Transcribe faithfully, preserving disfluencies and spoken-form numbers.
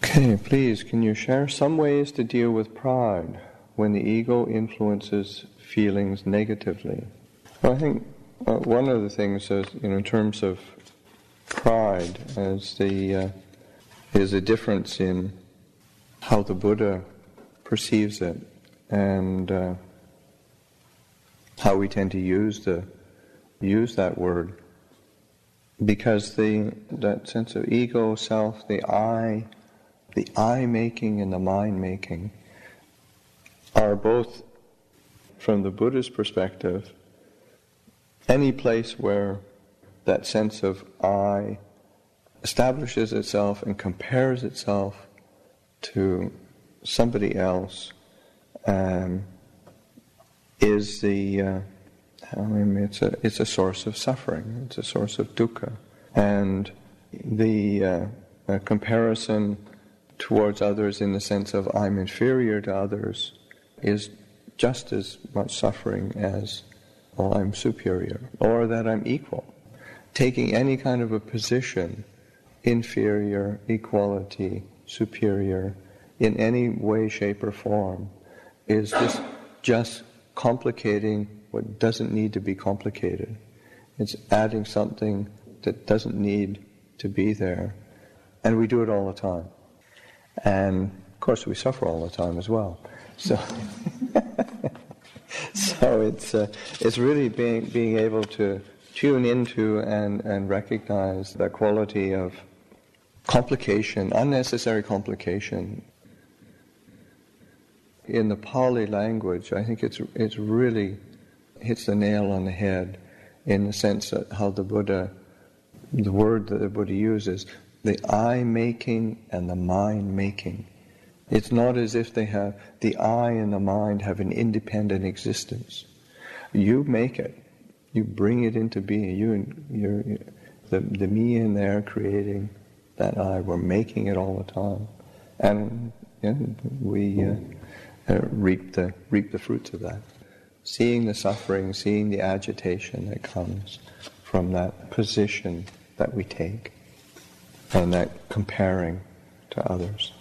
Okay, please, can you share some ways to deal with pride when the ego influences feelings negatively? Well, I think uh, one of the things is, you know, in terms of pride, as the uh, is a difference in how the Buddha perceives it and uh, how we tend to use the use that word, because the that sense of ego, self, the I. The I-making and the mind-making are both, from the Buddha's perspective, any place where that sense of I establishes itself and compares itself to somebody else um, is the, uh, I mean, it's a, it's a source of suffering, it's a source of dukkha. And the uh, uh, comparison towards others in the sense of I'm inferior to others is just as much suffering as, well, I'm superior, or that I'm equal. Taking any kind of a position, inferior, equality, superior, in any way, shape or form, is just, just complicating what doesn't need to be complicated. It's adding something that doesn't need to be there. And we do it all the time. And of course we suffer all the time as well. So, so it's uh, it's really being being able to tune into and, and recognize that quality of complication, unnecessary complication. In the Pali language, I think it's it's really hits the nail on the head in the sense that how the Buddha, the word that the Buddha uses, the I-making and the mind-making. It's not as if they have, the I and the mind have an independent existence. You make it. You bring it into being. You, you're, the, the me in there creating that I. We're making it all the time. And yeah, we uh, uh, reap the reap the fruits of that. Seeing the suffering, seeing the agitation that comes from that position that we take, and that comparing to others.